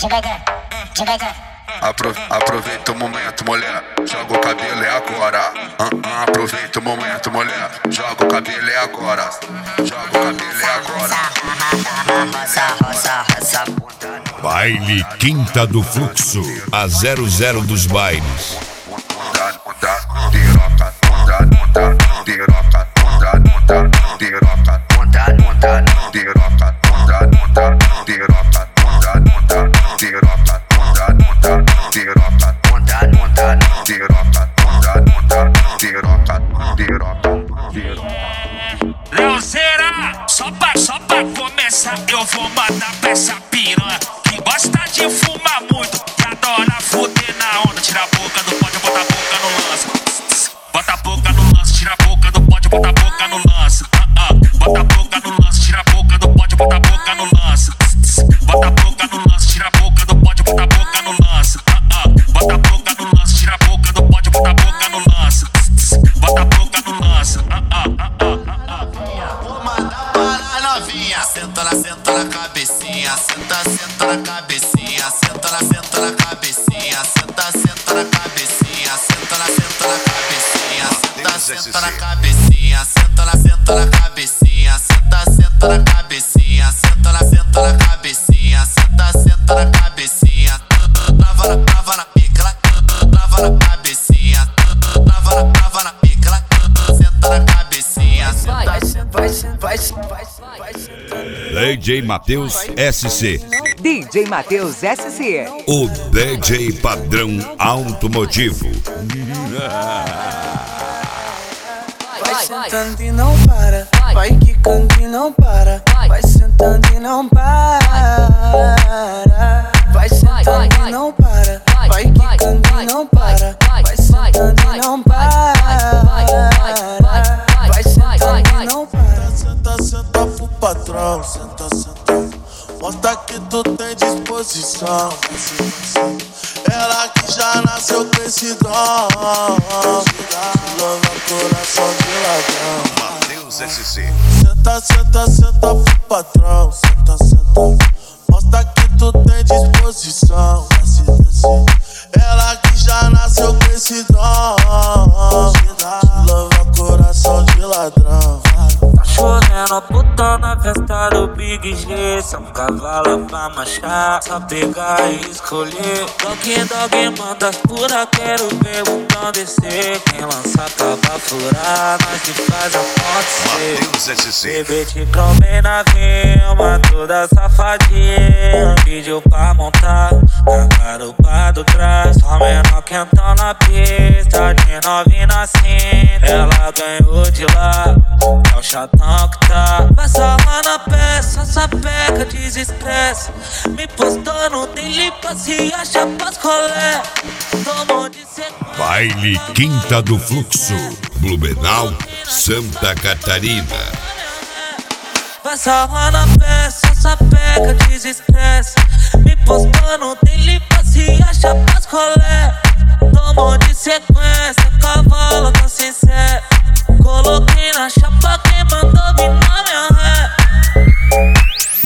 Aproveita o momento, mulher, joga o cabelo, é agora. Aproveita o momento, mulher, joga o cabelo, é agora. Joga o cabelo, é agora. Baile Quinta do Fluxo, a 00 dos bailes. Leozeira, só pra começar, eu vou mandar pra essa piranha que gosta de fumar muito e adora fuder na onda. Tira a boca do pode, bota a boca no lance. Bota a boca no lance, tira a boca do pode, bota a boca no lance. Bota a boca no lance, tira a boca do pode, bota a boca no lance. Bota a boca no lance, tira a boca do pode, bota a boca no lance. Bota a boca no lance, tira a boca do pode, bota a boca no lance. Bota a boca no lance. Vou mandar para novinha. Senta na cabecinha. Senta na cabecinha. Senta na cabecinha. Senta na cabecinha. Senta na cabecinha. Senta na cabecinha. Senta na cabecinha. Senta na cabecinha. Senta na cabecinha. Senta na cabecinha. Trava na pica. Trava na cabecinha. Trava na pica. Senta na cabecinha. Vai. DJ Matheus SC. DJ Matheus SC. O DJ padrão automotivo. Vai sentando e não para. Vai quicando e não para. Vai sentando e não para. Vai sentando e não para. Vai quicando e não para. Vai sentando e não para. Vai sentando e não para. Senta pro patrão. Senta. Mostra que tu tem disposição. Ela que já nasceu com esse dom. Louva coração de ladrão. Matheus SC. Senta pro patrão. Senta. Mostra que tu tem disposição. Ela que já nasceu com esse dom. Louva coração de ladrão. Tá chovendo, puta na festa do Big G. São cavalo pra marchar, só pegar e escolher. Dog manda as pura, quero ver o pão descer. Quem lança acaba furar, nós que faz acontecer. Matheus SC. Bebê te bem na vima, toda safadinha. Pediu pra montar na garupa do trás. Só menor quentão na pista, de novinha na cinta. Ela ganhou de lá, é o chatão que tá. Vai salvar na peça, sapeca desestressa. Me postou no daily pra se achar pras colé. Tomou de sequência. Baile Quinta do Fluxo, Blumenau, Santa Catarina. Vai salvar na peça, sapeca desestressa. Me postou no daily